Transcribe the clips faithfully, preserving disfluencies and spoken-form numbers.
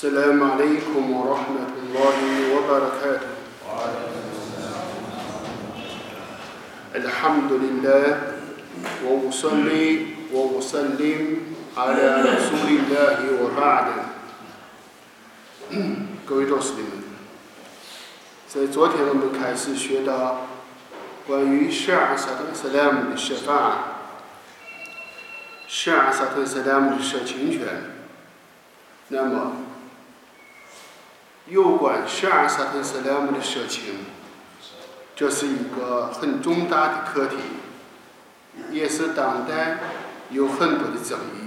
السلام عليكم ورحمة الله وبركاته. الحمد لله وأصلي وأسلم على رسول الله وبعد. 各位教师们，在昨天我们开始学到关于十二萨特萨拉姆的舍法，十二萨特萨拉姆的舍亲权。那么，有关十二萨特萨拉姆的舍亲，这是一个很重大的课题，也是当代有很多的争议。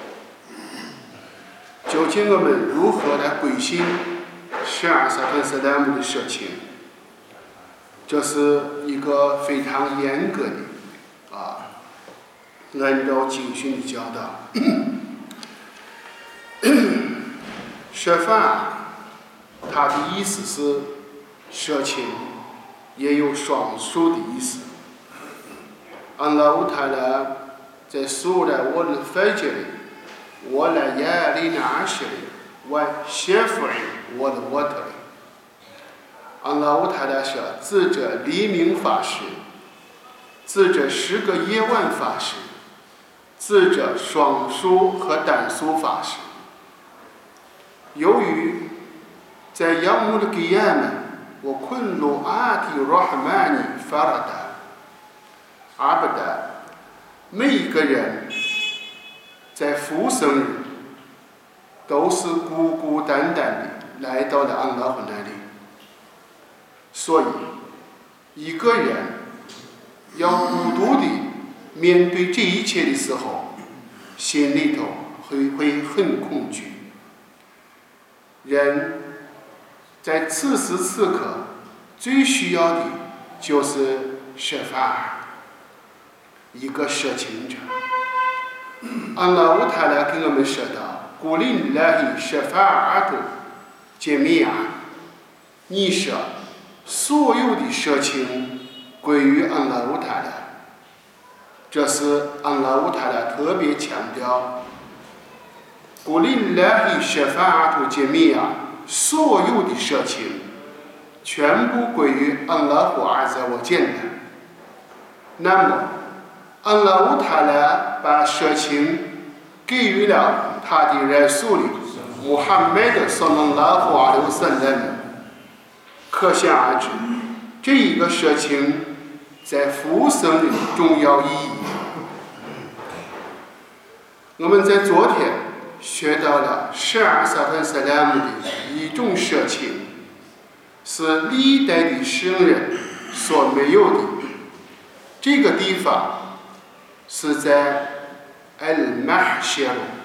究竟我们如何来归信十二萨特萨拉姆的舍亲？这是一个非常严格的啊，按照经训的教导。舍法，它的意思是舍亲，也有双数的意思。安拉乌塔拉在苏拉沃的费杰里，我来亚里纳什里，我谢夫里，我的沃特里。安拉乌塔拉说：自这黎明发誓，自这十个夜晚发誓，自这双数和单数发誓。由于在亚姆的基亚们，我昆鲁阿提罗哈曼尼法拉达阿布达，每一个人在复生日都是孤孤单单的来到了安拉夫那里。所以，一个人要孤独的面对这一切的时候，心里头会会很恐惧。人在此时此刻最需要的就是舍法，一个舍亲者。安拉乌塔拉给我们说道：“古林拉希舍法阿杜杰米亚，你说所有的舍亲归于安拉乌塔拉。”这是安拉乌塔拉特别强调。古林拉希舍法阿杜杰米亚，所有的舍亲全部归于安拉胡阿扎沃简的。那么，安拉乌塔拉把舍亲给予了他的人数里穆罕默德萨拉拉胡阿留森人，可想而知，这一个舍亲在复生的重要意义。我们在昨天学到了十二萨特萨拉姆的一种舍亲，是历代的圣人所没有的。这个地方是在 Al-Mahshar